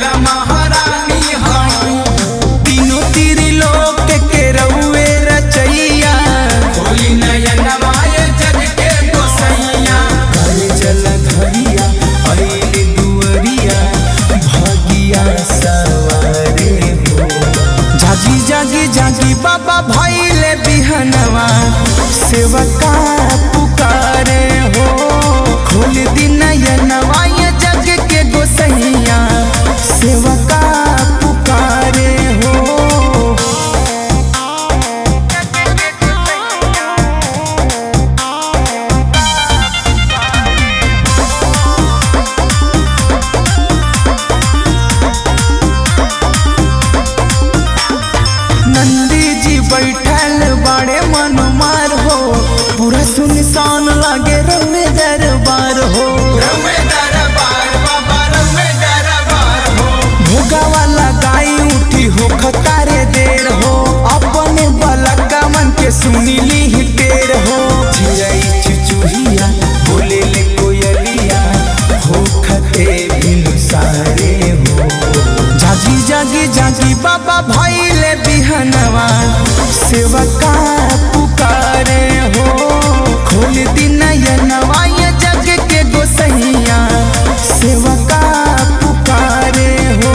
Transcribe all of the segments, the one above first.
महारानी हई तीनों तीरी लोक के रउए रचैया खोली नयनवा ये जग के गोसैया करे जल धरिया अइले दुअरिया भगिया सवारे हो जागी जागी जागी बाबा भइले बिहनवा सेवका पुकारे हो खोल दी नयनवा ये जग के गोसैया सेवका पुकारे हो। नंदी जी बैठल बड़े मनमार हो पूरा सुनसान लागे रउए दरबार हो भोगावा लगाई उठी हो खतारे देर हो अपने बलका मन के सुनीली ही टेर हो चिड़ै चुचुहिया बोले ले कोयलिया हो खते बिनु सारे हो जागी जागी जागी बाबा भइले बिहनवा सेवका पुकारे हो खोल दी नयनवा ये जग के गोसैया सेवका पुकारे हो।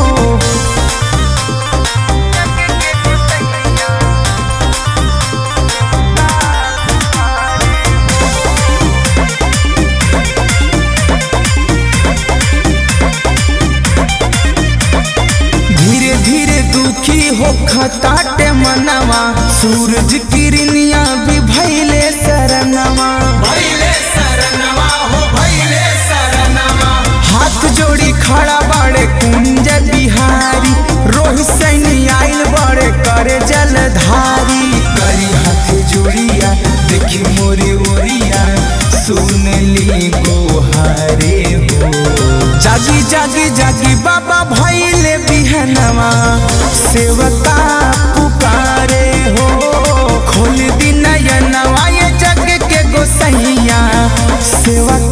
धीरे धीरे दुखी हो खताटे मनवा सूरज किरनिया भी भइले शरणवा हाथ जोड़ी खड़ा बड़े कुंज बिहारी रोहित सैनी आइल बड़े करे जलधारी करी हाथ जोड़िया देखी मोरी ओरिया सुन ली गोहारे हो जागी जागी जागी बाबा भइले बिहनवा सेवका पुकारे हो खोल दी नयनवा ये जग के गोसैया सेवका